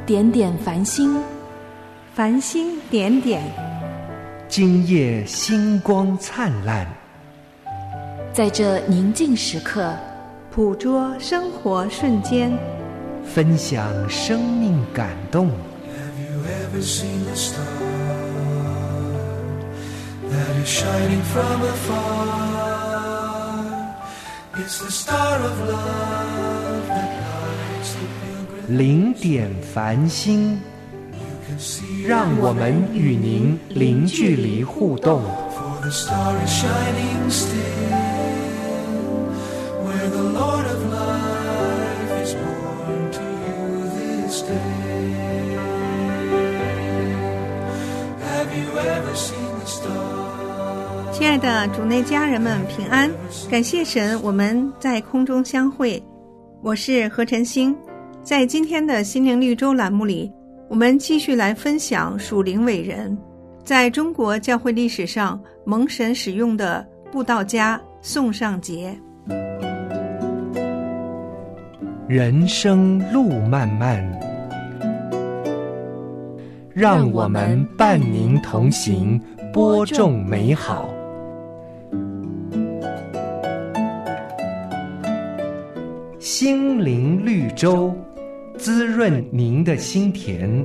点点繁星， 繁星点点， 今夜星光灿烂。 在这宁静时刻， 捕捉生活瞬间， 分享生命感动。 Have you ever seen a star that is shining from afar? It's the star of love that lights the pilgrim. 零点繁星，让我们与您零距离互动。 For the star is shining still, where the Lord of life is born to you this day. Have you ever seen the star? 亲爱的主内家人们平安，感谢神，我们在空中相会。我是何晨星，在今天的心灵绿洲栏目里，我们继续来分享属灵伟人，在中国教会历史上蒙神使用的布道家宋尚节。 人生路漫漫，让我们伴您同行，播种美好。心灵绿洲，滋润您的心田。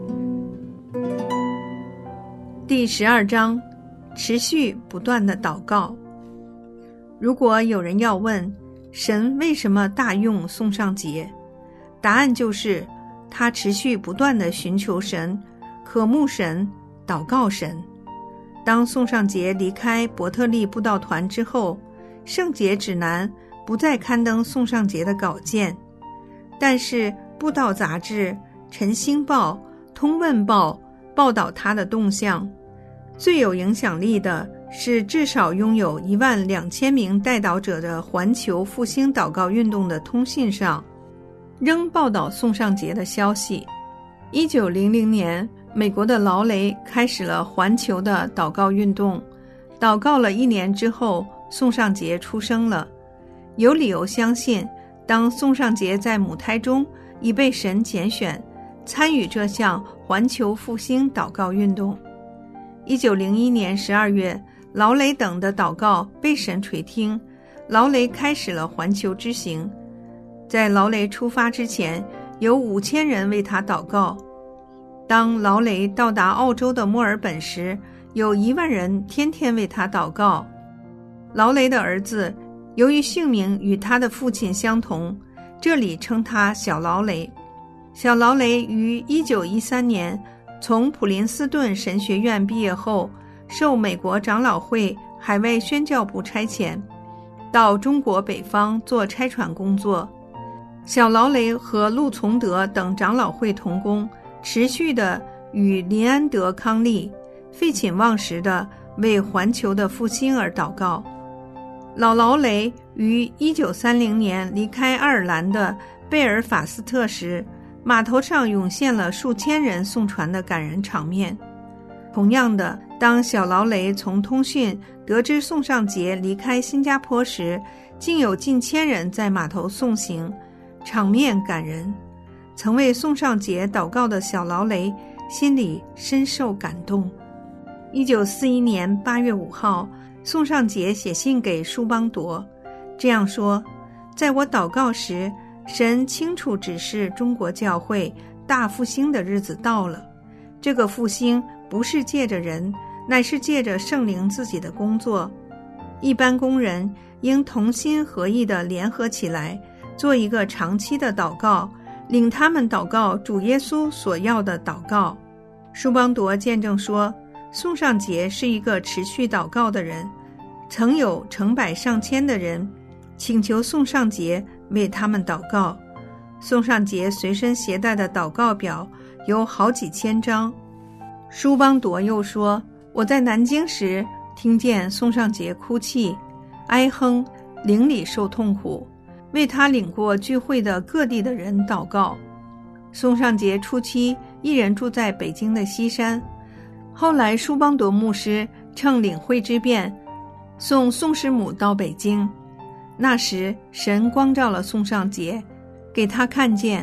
第12章，持续不断的祷告。如果有人要问神为什么大用宋尚节，答案就是他持续不断的寻求神，渴慕神，祷告神。当宋尚节离开伯特利布道团之后，圣节指南不再刊登宋尚节的稿件，但是布道杂志、晨星报、通问报报道他的动向。最有影响力的是至少拥有12000名代祷者的环球复兴祷告运动的通信上，仍报道宋尚节的消息。1900年，美国的劳雷开始了环球的祷告运动，祷告了1年之后，宋尚节出生了。有理由相信，当宋尚节在母胎中已被神拣选，参与这项环球复兴祷告运动。1901年12月，劳雷等的祷告被神垂听，劳雷开始了环球之行。在劳雷出发之前，有5000人为他祷告。当劳雷到达澳洲的墨尔本时，有1万人天天为他祷告。劳雷的儿子由于姓名与他的父亲相同，这里称他小劳雷。小劳雷于1913年从普林斯顿神学院毕业后，受美国长老会海外宣教部差遣，到中国北方做差传工作。小劳雷和陆从德等长老会同工，持续地与林安德康利废寝忘食地为环球的复兴而祷告。老劳雷于1930年离开爱尔兰的贝尔法斯特时，码头上涌现了数千人送船的感人场面。同样的，当小劳雷从通讯得知宋尚节离开新加坡时，竟有近1000人在码头送行，场面感人。曾为宋尚节祷告的小劳雷心里深受感动。1941年8月5号，宋尚节写信给舒邦铎，这样说：在我祷告时，神清楚指示中国教会大复兴的日子到了。这个复兴不是借着人，乃是借着圣灵自己的工作。一般工人应同心合意地联合起来，做一个长期的祷告，领他们祷告主耶稣所要的祷告。舒邦铎见证说，宋尚节是一个持续祷告的人，曾有成百上千的人请求宋尚节为他们祷告。宋尚节随身携带的祷告表有好几千张。舒邦铎又说，我在南京时听见宋尚节哭泣、哀哼，灵里受痛苦，为他领过聚会的各地的人祷告。宋尚节初期一人住在北京的西山，后来舒邦铎牧师乘领会之便送宋师母到北京。那时神光照了宋尚节，给他看见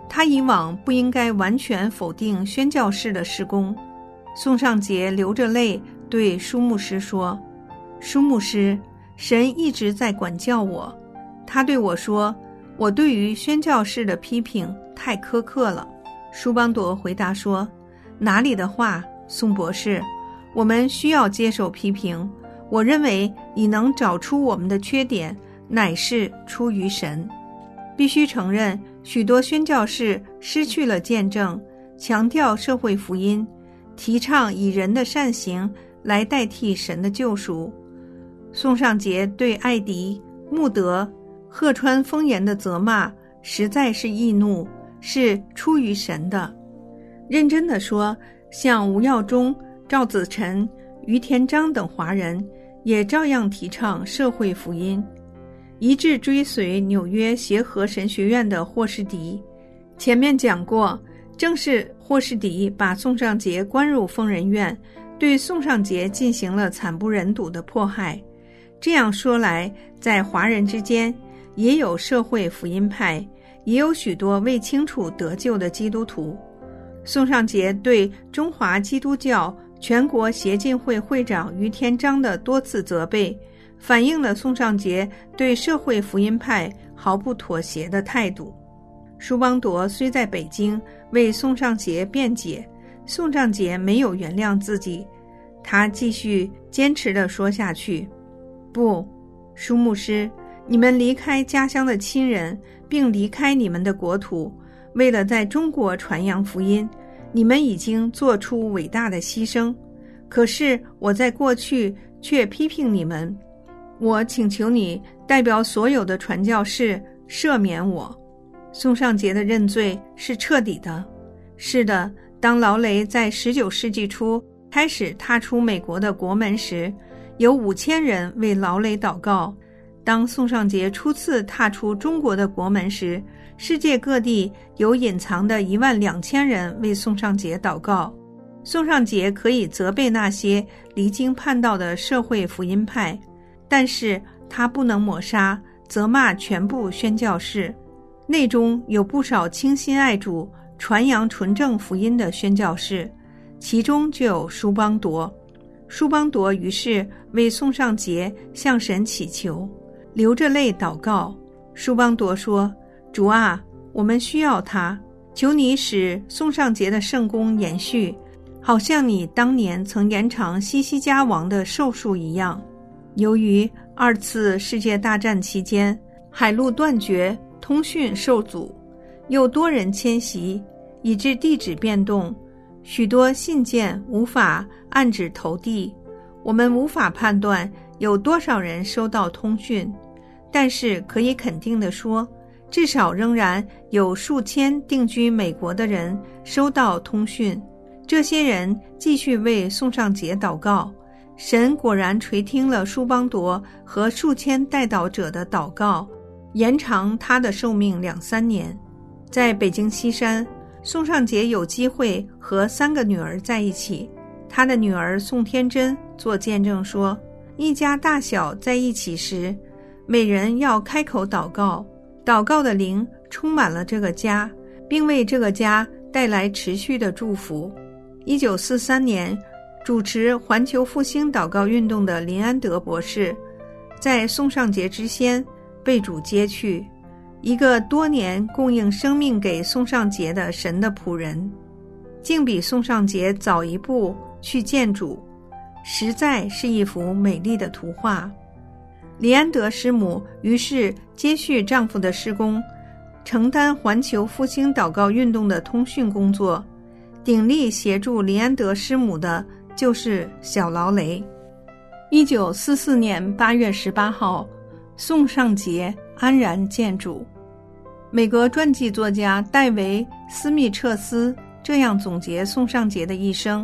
他以往不应该完全否定宣教士的事工。宋尚杰流着泪对舒牧师说，舒牧师，神一直在管教我，他对我说，我对于宣教士的批评太苛刻了。舒邦铎回答说，哪里的话，宋博士，我们需要接受批评，我认为你能找出我们的缺点乃是出于神。必须承认，许多宣教士失去了见证，强调社会福音，提倡以人的善行来代替神的救赎。宋尚杰对艾迪、穆德、鹤川丰言的责骂实在是易怒，是出于神的。认真地说，像吴耀中、赵子晨、于田章等华人也照样提倡社会福音，一致追随纽约协和神学院的霍士迪。前面讲过，正是霍士迪把宋尚杰关入疯人院，对宋尚杰进行了惨不忍睹的迫害。这样说来，在华人之间也有社会福音派，也有许多未清楚得救的基督徒。宋尚杰对中华基督教全国协进会会长于天章的多次责备，反映了宋尚杰对社会福音派毫不妥协的态度。舒邦铎虽在北京为宋尚杰辩解，宋尚杰没有原谅自己，他继续坚持地说下去，不，舒牧师，你们离开家乡的亲人，并离开你们的国土，为了在中国传扬福音，你们已经做出伟大的牺牲。可是我在过去却批评你们，我请求你代表所有的传教士赦免我。宋尚杰的认罪是彻底的。是的，当劳雷在19世纪初开始踏出美国的国门时，有5000人为劳雷祷告。当宋尚杰初次踏出中国的国门时，世界各地有隐藏的12000人为宋尚杰祷告。宋尚杰可以责备那些离经叛道的社会福音派，但是他不能抹杀、责骂全部宣教士。内中有不少倾心爱主、传扬纯正福音的宣教士，其中就有舒邦铎。舒邦铎于是为宋尚杰向神祈求，流着泪祷告。舒邦铎说，主啊，我们需要他，求你使宋尚杰的圣功延续，好像你当年曾延长西西家王的寿数一样。由于2次世界大战期间海路断绝，通讯受阻，又多人迁徙，以致地址变动，许多信件无法按址投递，我们无法判断有多少人收到通讯，但是可以肯定地说，至少仍然有数千定居美国的人收到通讯。这些人继续为宋尚杰祷告，神果然垂听了舒邦铎和数千代祷者的祷告，延长他的寿命2-3年。在北京西山，宋尚杰有机会和3个女儿在一起。他的女儿宋天真做见证说，一家大小在一起时，每人要开口祷告，祷告的灵充满了这个家，并为这个家带来持续的祝福。1943年，主持环球复兴祷告运动的林安德博士，在宋尚杰之先被主接去，一个多年供应生命给宋尚杰的神的仆人，竟比宋尚杰早一步去见主，实在是一幅美丽的图画。李安德师母于是接续丈夫的事工，承担环球复兴祷告运动的通讯工作。鼎力协助林安德师母的就是小劳雷。1944年8月18号，宋尚杰安然见主。美国传记作家戴维·斯密彻斯这样总结宋尚杰的一生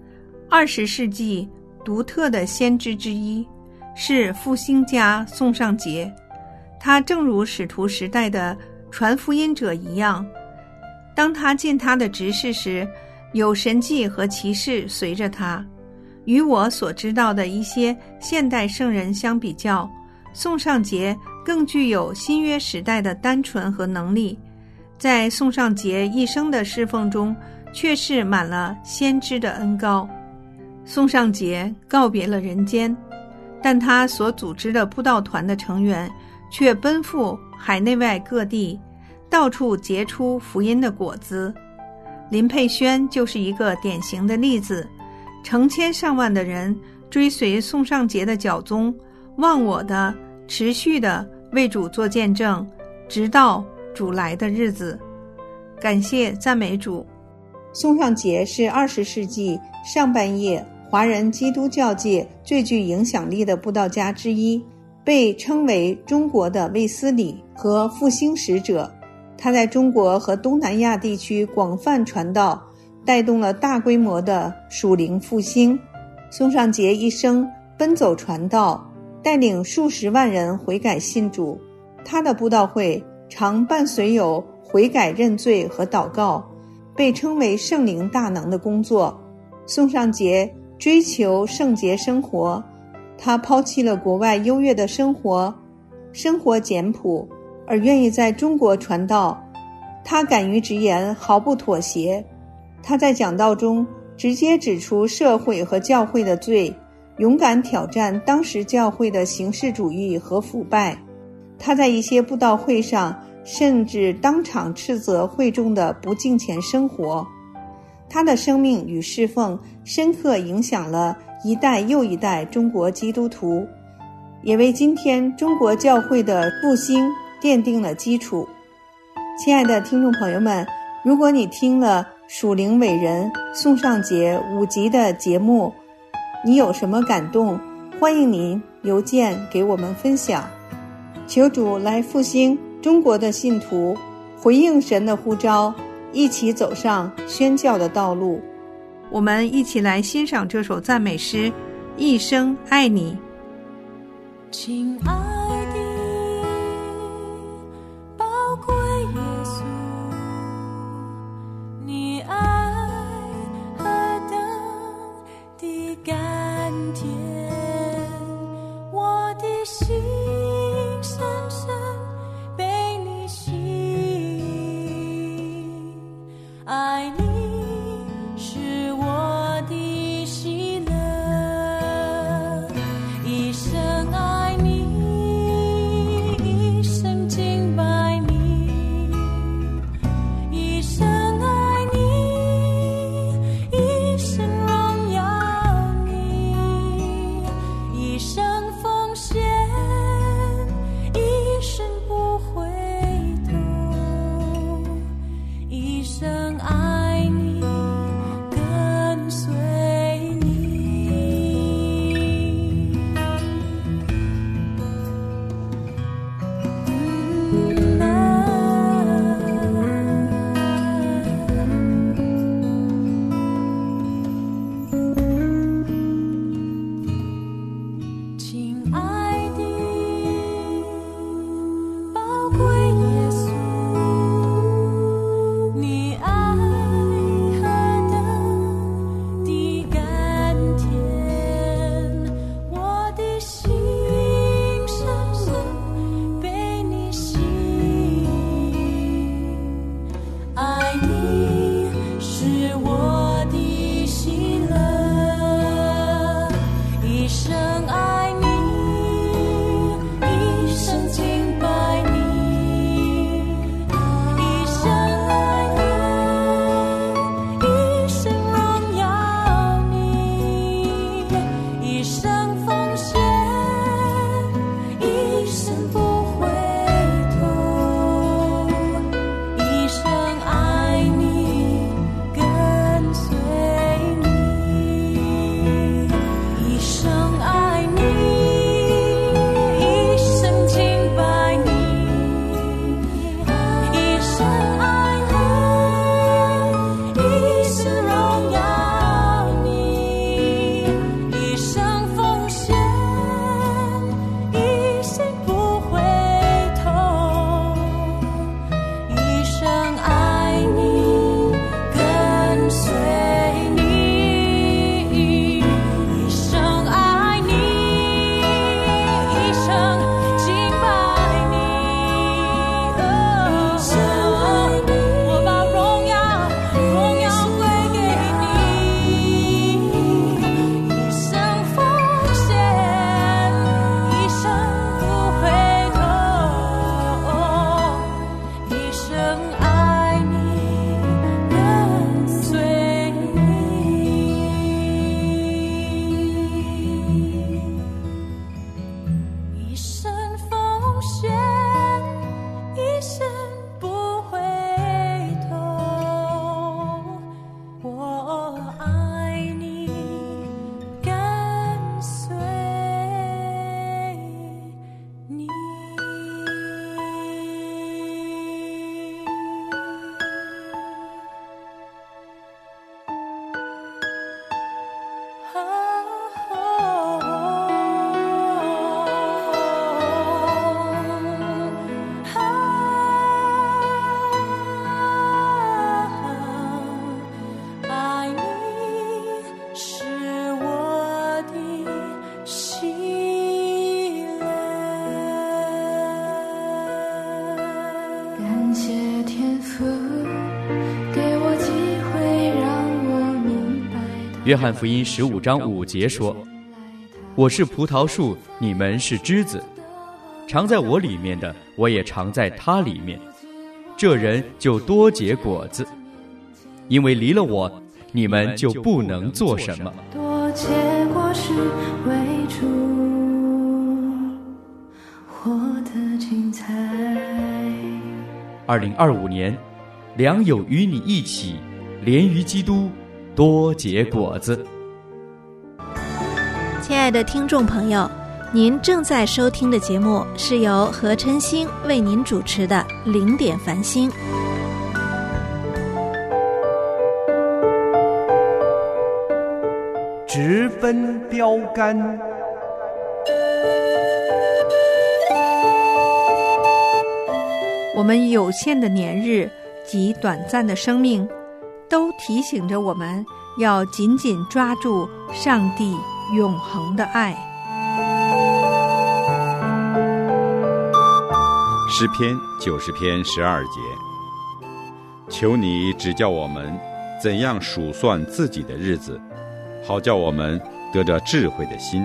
：20世纪独特的先知之一是复兴家宋尚杰，他正如使徒时代的传福音者一样，当他尽他的职事时，有神迹和奇事随着他。与我所知道的一些现代圣人相比较，宋尚杰更具有新约时代的单纯和能力。 在宋尚节一生的侍奉中，却是满了先知的恩膏。宋尚节告别了人间，但他所组织的布道团的成员却奔赴海内外各地，到处结出福音的果子。林佩轩就是一个典型的例子，成千上万的人追随宋尚节的脚踪，忘我的持续的为主做见证，直到主来的日子。感谢赞美主。宋尚节是20世纪上半叶华人基督教界最具影响力的布道家之一，被称为中国的卫斯理和复兴使者。他在中国和东南亚地区广泛传道，带动了大规模的属灵复兴。宋尚节一生奔走传道，带领数十万人悔改信主。他的布道会常伴随有悔改认罪和祷告，被称为圣灵大能的工作。宋尚节追求圣洁生活，他抛弃了国外优越的生活简朴，而愿意在中国传道。他敢于直言，毫不妥协。他在讲道中直接指出社会和教会的罪，勇敢挑战当时教会的形式主义和腐败。他在一些布道会上甚至当场斥责会众的不敬虔生活。他的生命与侍奉深刻影响了一代又一代中国基督徒，也为今天中国教会的复兴奠定了基础。亲爱的听众朋友们，如果你听了属灵伟人宋尚节5集的节目，你有什么感动？欢迎您邮件给我们分享。求主来复兴中国的信徒，回应神的呼召，一起走上宣教的道路。我们一起来欣赏这首赞美诗《一生爱你》。 亲爱的宝贵耶稣，你爱何等的甘甜，我的心深深被你吸引，爱你是我的喜乐，一生爱你感谢天父给我机会让我明白。 约翰福音15章5节说，我是葡萄树，你们是枝子，常在我里面的，我也常在他里面，这人就多结果子，因为离了我，你们就不能做什么。 多结果实为主，活得精彩。 2025年，良友与你一起，连于基督，多结果子。 亲爱的听众朋友，您正在收听的节目是由何琛星为您主持的零点繁星。 直奔标杆。 我们有限的年日及短暂的生命，都提醒着我们要紧紧抓住上帝永恒的爱。 诗篇90篇12节，求你指教我们怎样数算自己的日子，好叫我们得着智慧的心。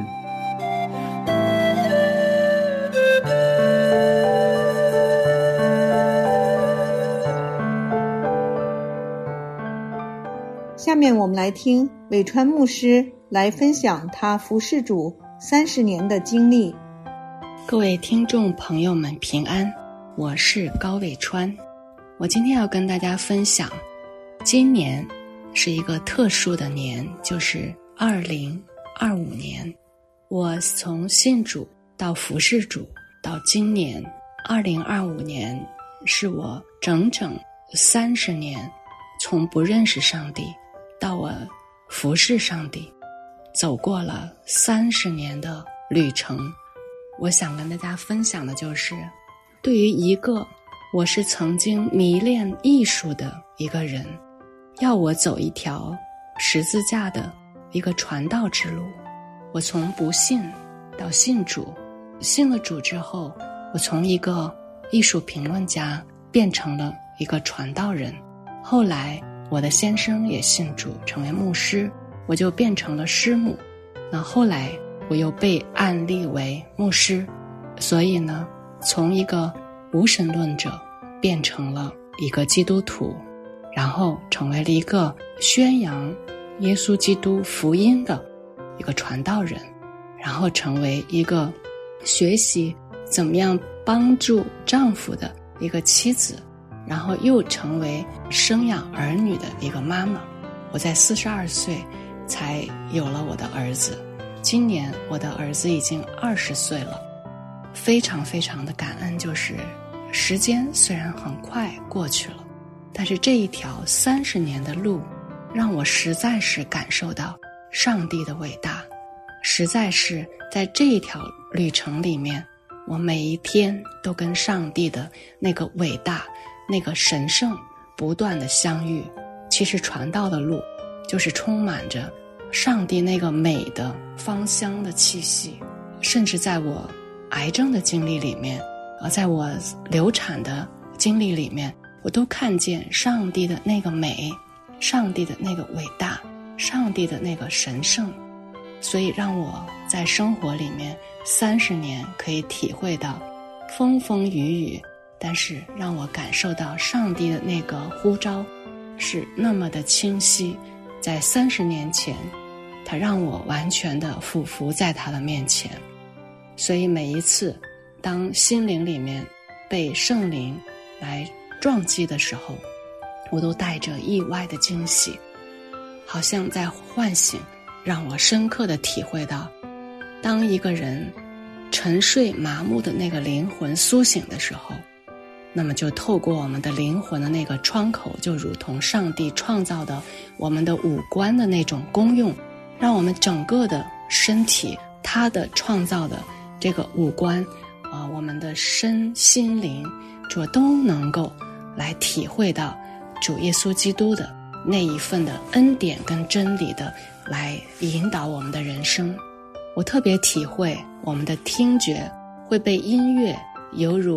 下面我们来听伟川牧师来分享他服侍主30年的经历。 各位听众朋友们平安，我是高伟川。我今天要跟大家分享，今年是一个特殊的年，就是2025年。我从信主到服侍主到今年2025年，是我整整30年从不认识上帝到我服侍上帝，走过了30年的旅程。我想跟大家分享的就是，对于一个我是曾经迷恋艺术的一个人，要我走一条十字架的一个传道之路。我从不信到信主，信了主之后，我从一个艺术评论家变成了一个传道人。后来我的先生也信主，成为牧师，我就变成了师母。那后来我又被按立为牧师，所以呢，从一个无神论者变成了一个基督徒，然后成为了一个宣扬耶稣基督福音的一个传道人，然后成为一个学习怎么样帮助丈夫的一个妻子，然后又成为生养儿女的一个妈妈。我在42岁才有了我的儿子，今年我的儿子已经20岁了。非常非常的感恩，就是时间虽然很快过去了，但是这一条30年的路让我实在是感受到上帝的伟大，实在是在这一条旅程里面，我每一天都跟上帝的那个伟大，那个神圣不断的相遇。其实传道的路就是充满着上帝那个美的芳香的气息。甚至在我癌症的经历里面，在我流产的经历里面，我都看见上帝的那个美，上帝的那个伟大，上帝的那个神圣。所以让我在生活里面30年可以体会到风风雨雨，但是让我感受到上帝的那个呼召是那么的清晰。在30年前，他让我完全的俯伏在他的面前。所以每一次当心灵里面被圣灵来撞击的时候，我都带着意外的惊喜，好像在唤醒，让我深刻的体会到，当一个人沉睡麻木的那个灵魂苏醒的时候，那么就透过我们的灵魂的那个窗口，就如同上帝创造的我们的五官的那种功用，让我们整个的身体，他的创造的这个五官我们的身心灵主都能够来体会到主耶稣基督的那一份的恩典跟真理的来引导我们的人生。我特别体会我们的听觉会被音乐犹如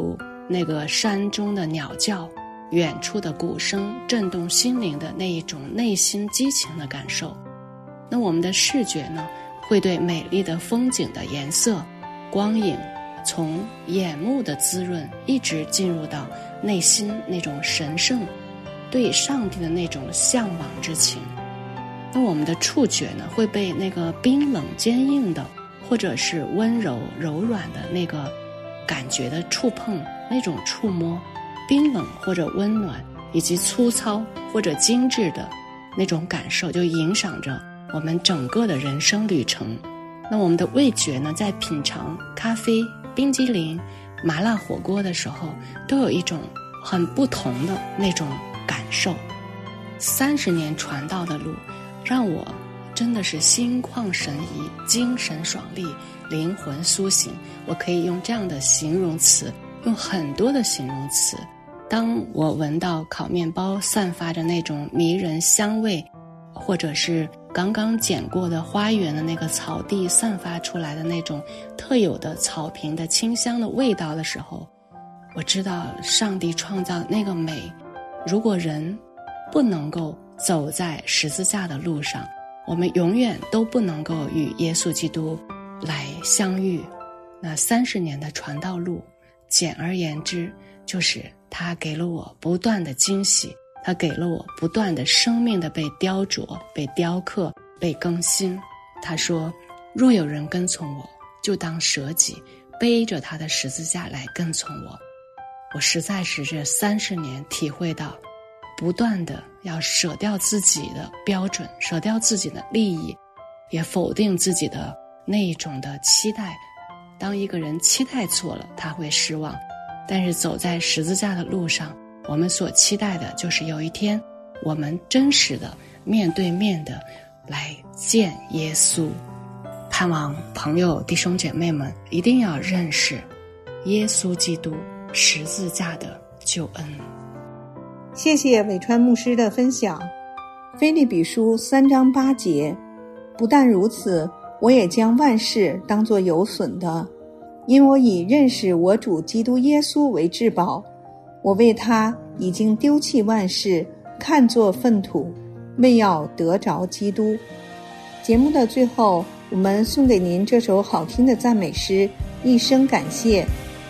那个山中的鸟叫，远处的鼓声震动心灵的那一种内心激情的感受。那我们的视觉呢，会对美丽的风景的颜色、光影，从眼目的滋润一直进入到内心那种神圣对上帝的那种向往之情。那我们的触觉呢，会被那个冰冷坚硬的或者是温柔柔软的那个感觉的触碰，那种触摸，冰冷或者温暖，以及粗糙或者精致的那种感受，就影响着我们整个的人生旅程。那我们的味觉呢，在品尝咖啡、冰激凌、麻辣火锅的时候，都有一种很不同的那种感受。30年传道的路，让我真的是心旷神怡，精神爽利，灵魂苏醒。我可以用这样的形容词，用很多的形容词。当我闻到烤面包散发着那种迷人香味，或者是刚刚剪过的花园的那个草地散发出来的那种特有的草坪的清香的味道的时候，我知道上帝创造那个美。如果人不能够走在十字架的路上，我们永远都不能够与耶稣基督来相遇。那30年的传道路，简而言之，就是他给了我不断的惊喜，他给了我不断的生命的被雕琢、被雕刻、被更新。他说，若有人跟从我，就当舍己，背着他的十字架来跟从我。我实在是这30年体会到，不断的要舍掉自己的标准，舍掉自己的利益，也否定自己的那一种的期待。当一个人期待错了，他会失望。但是走在十字架的路上，我们所期待的就是有一天，我们真实的面对面的来见耶稣。盼望朋友弟兄姐妹们一定要认识耶稣基督十字架的救恩。 谢谢伟川牧师的分享。腓立比书3章8节，不但如此，我也将万事当作有损的，因我以认识我主基督耶稣为至宝。我为他已经丢弃万事，看作粪土，为要得着基督。节目的最后，我们送给您这首好听的赞美诗，一生感谢。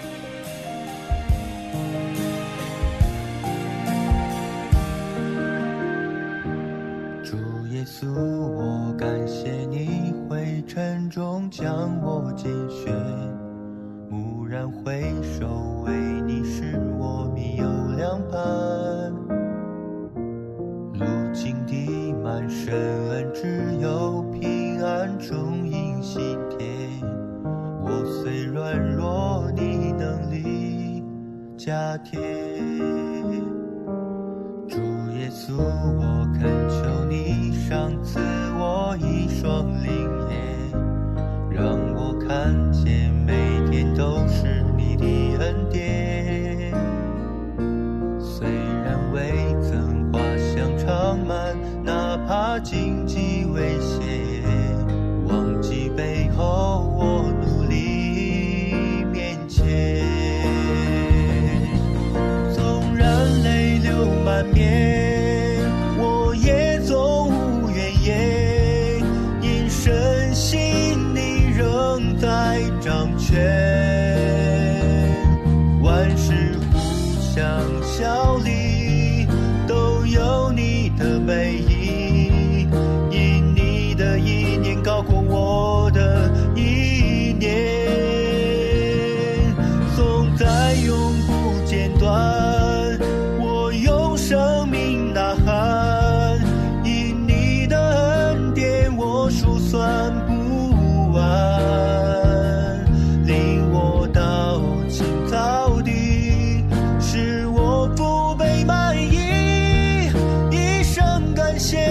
主耶稣，我感谢你灰尘中将我拣选，蓦然回首，为你使我迷有两盘。如今的满身恩，只有平安中因心田。我虽软弱，你能力加添。主耶稣，我恳求你赏赐我一双灵眼，让我看见每天都是你的恩典。虽然未曾花香长满，哪怕荆棘危险，忘记背后我努力面前。纵然泪流满面，我也总无怨言，因深信你仍在掌权。万事互相效力，都有你的美意，因你的意念高过我的意念，总在永不间断，我用生命呐喊，因你的恩典我数算不完，领我到青草地，使我不被满意，一生感谢。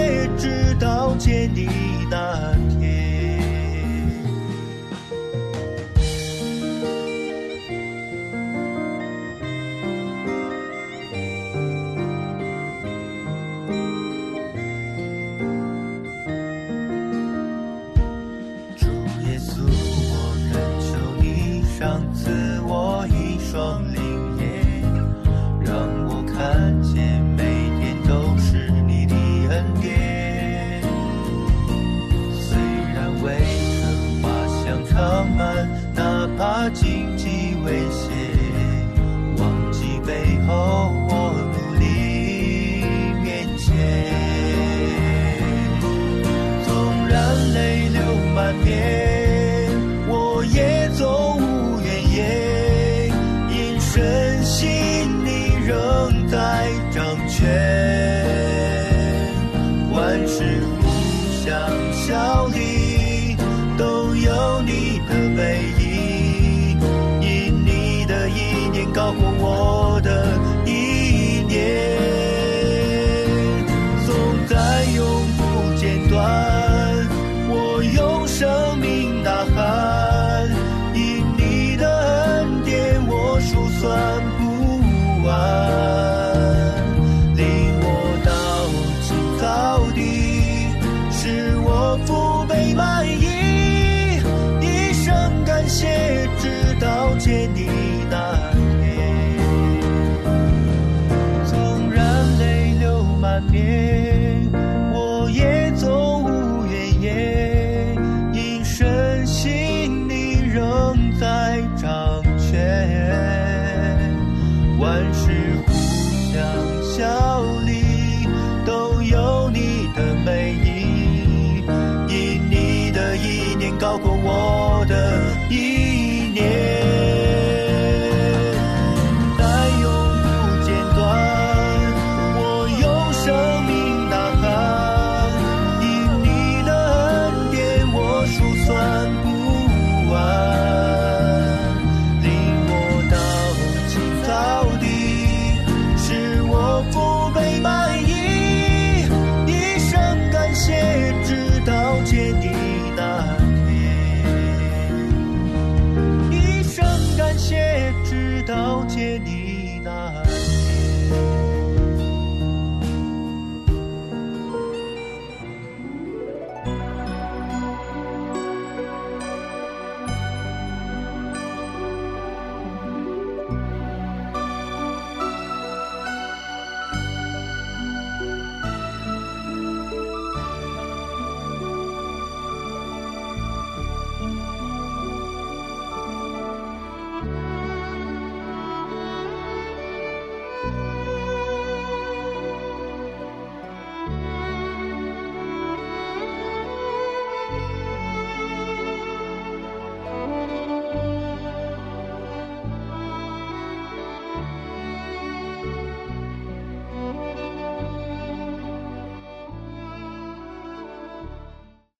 幻灭。